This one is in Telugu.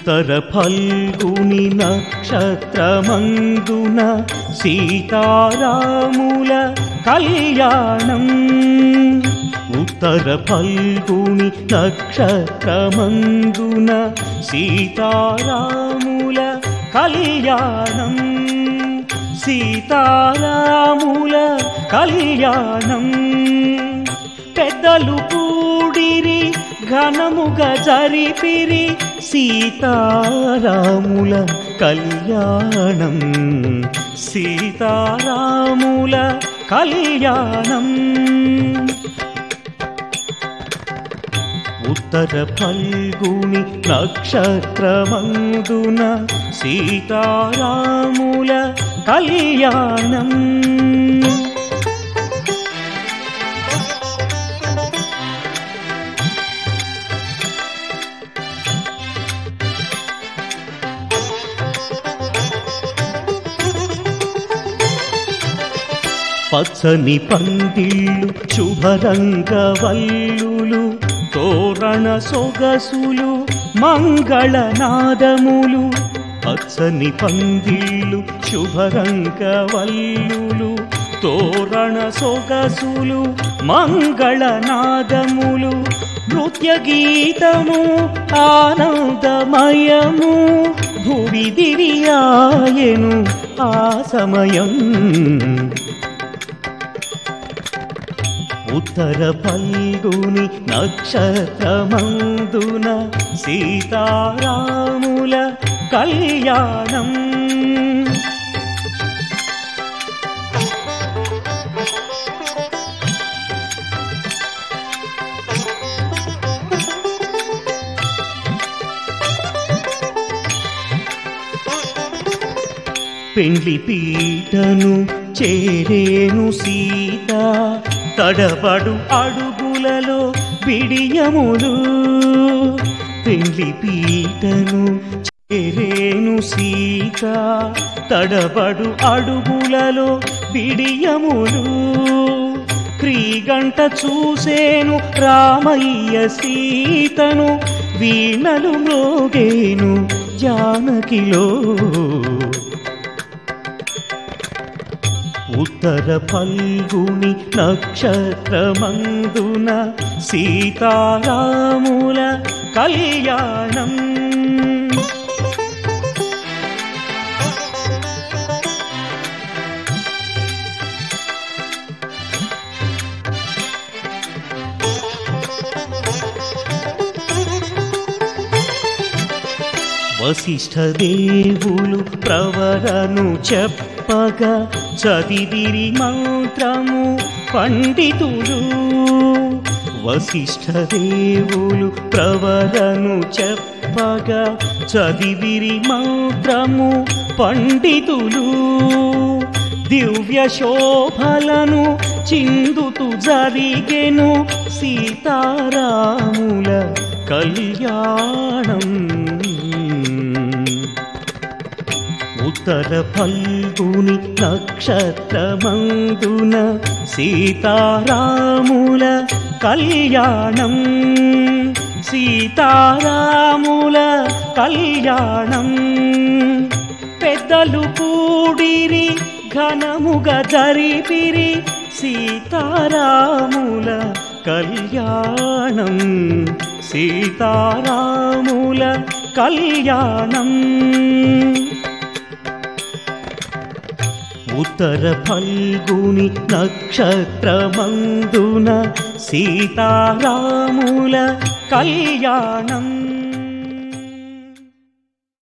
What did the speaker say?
ఉత్తర ఫల్గుని నక్షత్రమందున సీతారాముల కళ్యాణం. ఉత్తర ఫల్గుని నక్షత్రమందున సీతారాముల కళ్యాణం. సీతారాముల కళ్యాణం. పెద్దలు కూడిరి ఘనముగా జరిపిరి సీతారాముల కళ్యాణం. సీతారాముల కళ్యాణం. ఉత్తర ఫల్గుని నక్షత్రమందున సీతారాముల కళ్యాణం. పచ్చని పందిళ్ళు శుభరంగవల్లులు తోరణ సొగసులు మంగళనాదములు. పచ్చని పందిళ్ళు శుభరంగవల్లులు తోరణ సొగసులు మంగళనాదములు. నృత్య గీతము ఆనందమయము భువి దివ్యాయను ఆ సమయం. ఉత్తర ఫల్గుని నక్షత్రమందున సీతారాముల కళ్యాణం. పెండ్లి పీటను చేరేను సీత తడబడు అడుగులలో బిడియములు. పెండ్లి పీటను చేరేను సీత తడబడు అడుగులలో బిడియములు. క్రీగంట చూసేను రామయ్య సీతను వీణలు మ్రోగేను జానకిలో. ఉత్తర ఫల్గుని నక్షత్రమందున సీతారాముల కళ్యాణం. వశిష్ఠ దేవులు ప్రవరను చెప్పగా చదివిరి మంత్రము పండితులు. వశిష్ఠ దేవులు ప్రవరను చెప్పగా చదివిరి మంత్రము పండితులు. దివ్య శోభలను చిందుతు జరిగెను సీతారాముల కళ్యాణం. ఉత్తర ఫల్గుని నక్షత్రమందున సీతారాముల కళ్యాణం. సీతారాముల కళ్యాణం. పెద్దలు కూడిరి ఘనముగా జరిపిరి సీతారాముల కళ్యాణం. సీతారాముల కళ్యాణం. ఉత్తర ఫల్గుని నక్షత్రమందున సీతారాముల కళ్యాణం.